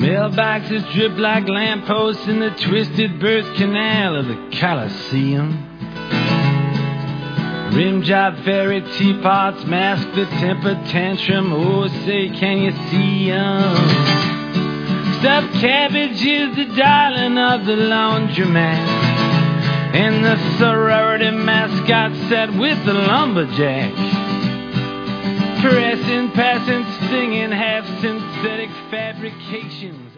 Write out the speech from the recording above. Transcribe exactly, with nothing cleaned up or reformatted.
Mailboxes drip like lampposts in the twisted birth canal of the Coliseum. Rim job fairy teapots mask the temper tantrum. Oh, say, can you see 'em? Stuffed cabbage is the darling of the laundromat, and the sorority mascot sat with the lumberjack, pressing, passing, stinging, half synthetic fabrications.